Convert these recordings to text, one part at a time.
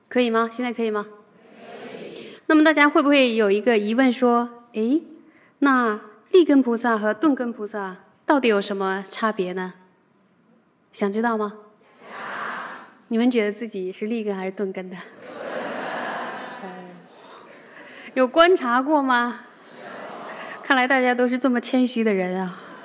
可以吗？现在可以吗？那么大家会不会有一个疑问说，诶，那立根菩萨和顿根菩萨到底有什么差别呢？想知道吗？你们觉得自己是立根还是顿根的？有观察过吗？看来大家都是这么谦虚的人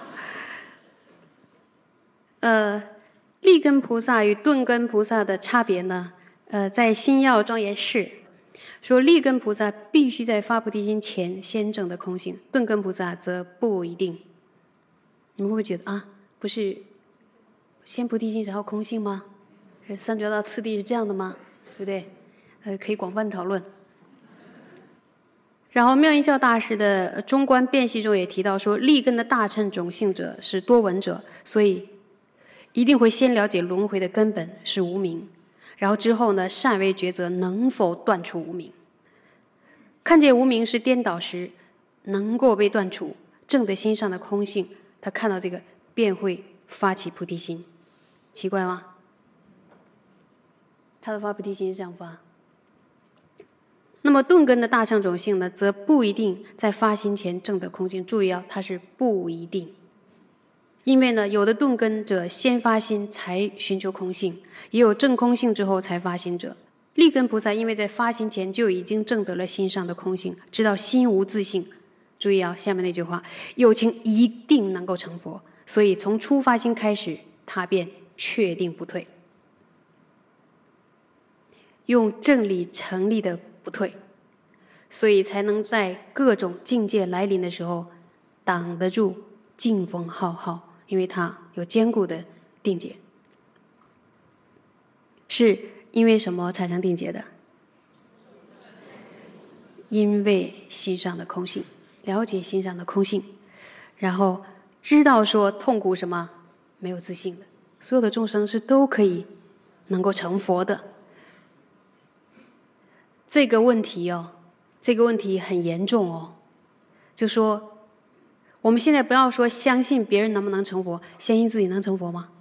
啊。立根菩萨与顿根菩萨的差别呢？在心要庄严释说，立根菩萨必须在发菩提心前先证得空性，顿根菩萨则不一定。你们会不会觉得啊，不是先菩提心然后空性吗？三觉道次第是这样的吗？对不对？可以广泛讨论。然后妙音教大师的中观辨析中也提到说，立根的大乘种性者是多闻者，所以一定会先了解轮回的根本是无明，然后之后呢，善为抉择能否断除无明。看见无明是颠倒时，能够被断除，证得心上的空性，他看到这个便会发起菩提心。奇怪吗？他的发菩提心是这样发。那么顿根的大乘种性呢，则不一定在发心前证得空性。注意它是不一定。因为呢，有的顿根者先发心才寻求空性，也有证空性之后才发心者。立根菩萨因为在发心前就已经证得了心上的空性，知道心无自性。注意下面那句话，有情一定能够成佛，所以从初发心开始，他便确定不退，用正理成立的不退，所以才能在各种境界来临的时候挡得住劲风浩浩。因为它有坚固的定解。是因为什么产生定解的？因为心上的空性，了解心上的空性，然后知道说痛苦什么没有自性的，所有的众生是都可以能够成佛的。这个问题很严重就说我们现在不要说相信别人能不能成佛，相信自己能成佛吗？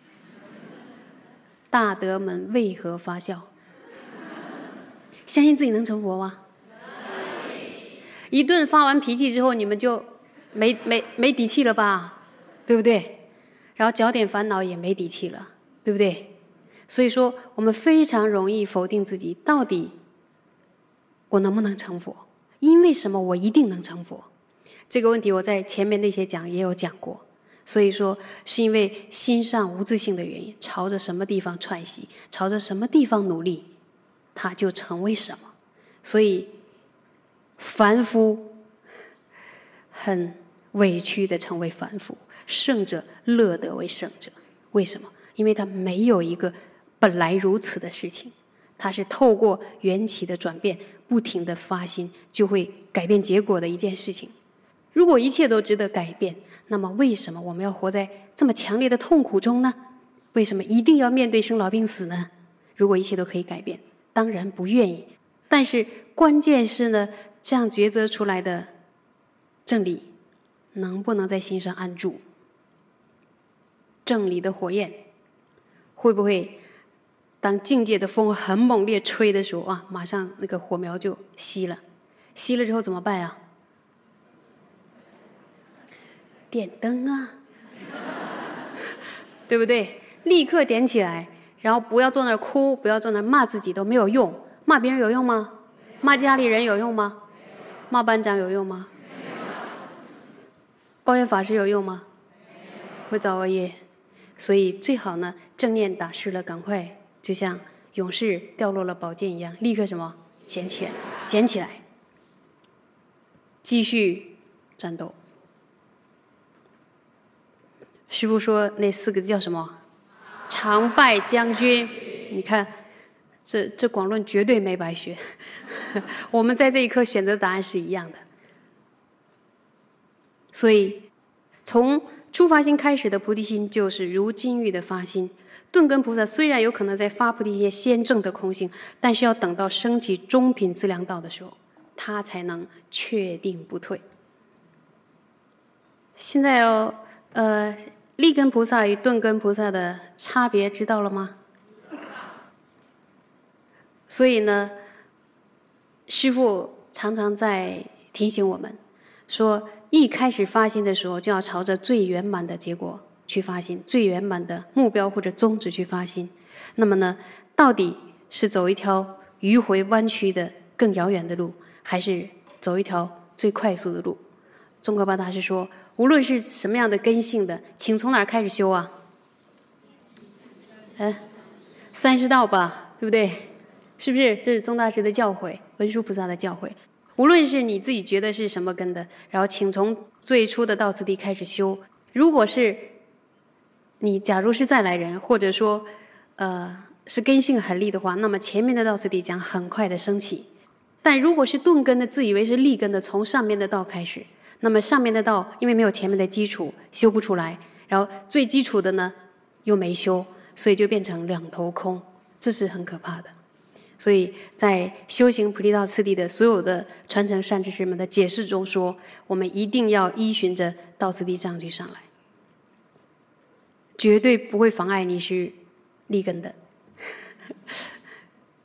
大德们为何发笑？相信自己能成佛吗？一顿发完脾气之后，你们就没底气了吧？对不对？然后搅点烦恼也没底气了，对不对？所以说，我们非常容易否定自己，到底我能不能成佛？因为什么我一定能成佛？这个问题我在前面那些讲也有讲过。所以说是因为心上无自性的原因，朝着什么地方串习，朝着什么地方努力，它就成为什么。所以凡夫很委屈的成为凡夫，圣者乐得为圣者。为什么？因为他没有一个本来如此的事情，他是透过缘起的转变，不停的发心，就会改变结果的一件事情。如果一切都值得改变，那么为什么我们要活在这么强烈的痛苦中呢？为什么一定要面对生老病死呢？如果一切都可以改变，当然不愿意。但是关键是呢，这样抉择出来的正理能不能在心上安住？正理的火焰会不会当境界的风很猛烈吹的时候马上那个火苗就熄了？熄了之后怎么办呀？点灯对不对？立刻点起来，然后不要坐那儿哭，不要坐那儿骂自己，都没有用。骂别人有用吗？骂家里人有用吗？骂班长有用吗？抱怨法师有用吗？会造恶业。所以最好呢，正念打湿了，赶快就像勇士掉落了宝剑一样，立刻什么？捡起来，继续战斗。师父说那4个字叫什么？常败将军。你看这广论绝对没白学我们在这一刻选择答案是一样的。所以从初发心开始的菩提心就是如金玉的发心。顿根菩萨虽然有可能在发菩提心先证得空性，但是要等到升起中品资粮道的时候，他才能确定不退。现在立根菩萨与顿根菩萨的差别知道了吗？ 所以呢，师父常常在提醒我们说，一开始发心的时候，就要朝着最圆满的结果去发心，最圆满的目标或者宗旨去发心。那么呢，到底是走一条迂回弯曲的更遥远的路，还是走一条最快速的路？宗喀巴大师说，无论是什么样的根性的，请从哪儿开始修啊？30道吧，对不对？是不是？这是宗大师的教诲，文殊菩萨的教诲。无论是你自己觉得是什么根的，然后请从最初的道次第开始修。如果是你假如是再来人，或者说是根性很利的话，那么前面的道次第将很快的升起。但如果是钝根的，自以为是利根的，从上面的道开始，那么上面的道因为没有前面的基础，修不出来，然后最基础的呢又没修，所以就变成两头空，这是很可怕的。所以在修行菩提道次第的所有的传承善知识们的解释中说，我们一定要依循着道次第上去上来，绝对不会妨碍你是利根的。